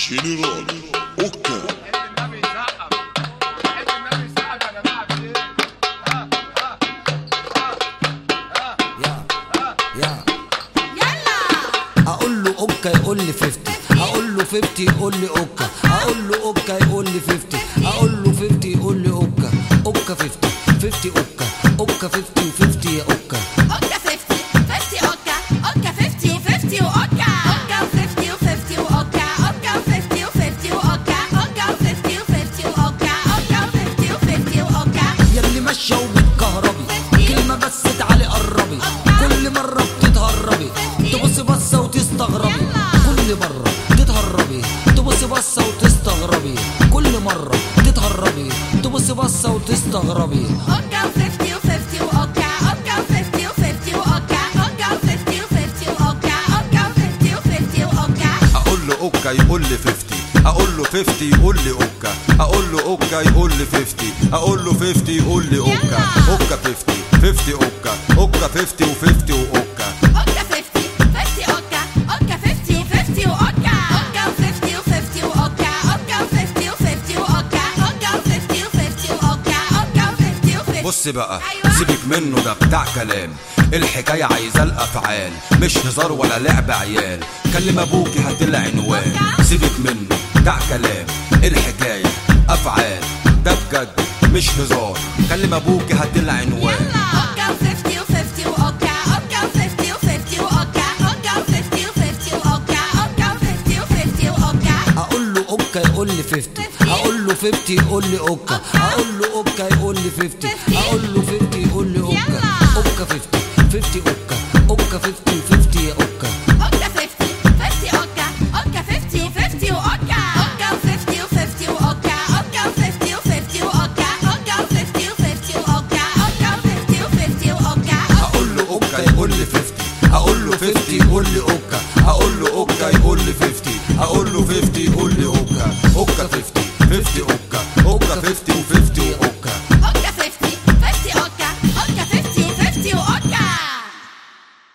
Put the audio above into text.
جنرال اوكا. اقول له اوكا يقول لي 50، اقول له 50 يقول لي اوكا، اقول له اوكا يقول لي 50، اقول له 50 يقول لي اوكا. اوكا 50 50 اوكا، اوكا 50 و50 يا اوكا. اوكا 50 50 اوكا، اوكا 50 و50 واوكا، اوكا 50 و50 واوكا، اوكا 50 و50 واوكا، اوكا 50 و50 واوكا، اوكا 50 و50 واوكا. ياللي ماشيه وبتكهربي كلمه بس تعالي قربي، كل مره بتتهربي تبصي بصه وتستغربي، كل مره تتهربي تبصي بصه وتستغربي، كل مره تتهربي تبصي بصه وتستغربي. اوكا 50 و50 واوكا، اوكا 50 و50 واوكا، اوكا 50 و50 واوكا، اوكا 50 و50 واوكا. اقول له اوكا يقول لي 50، اقول له 50 يقول لي اوكا، اقول له اوكا يقول لي 50، اقول له 50 يقول لي اوكا. اوكا 50 50 اوكا، اوكا 50 و50 واوكا. اوكا 50 50 اوكا، اوكا 50 و50 واوكا، اوكا 50 و50 واوكا، اوكا 50 و50 واوكا، اوكا 50 و50 واوكا، اوكا 50 و50. بص بقى سيبك منه ده بتاع كلام، الحكاية عايزة الأفعال مش هزار ولا لعب عيال. كلم أبوكي هات العنوان، سيبك منه بتاع كلام، الحكاية أفعال ده بجد مش هزار. كلم أبوكي هات العنوان. اوكا 50 و50 واوكا، اوكا 50 و50 واوكا، اوكا 50 و50 واوكا، اوكا 50 و50 واوكا. اقول له اوكا يقول لي 50، اقول له 50 يقول لي اوكا، اقول له اوكا يقول لي 50، اقول له 50 يقول لي اوكا. اوكا 50 50 اوكا، اوكا 50 و50 يا اوكا. اوكا 50 50 اوكا، اوكا 50 و50 واوكا، اوكا 50 و50 واوكا، اوكا 50 و50 واوكا، اوكا 50 و50 واوكا، اوكا 50 و50 واوكا. اقول له اوكا يقول لي 50، اقول له 50 يقول لي اوكا، اقول له اوكا يقول لي 50، اقول له 50 يقول لي اوكا. اوكا 50 50 اوكا، اوكا 50 و50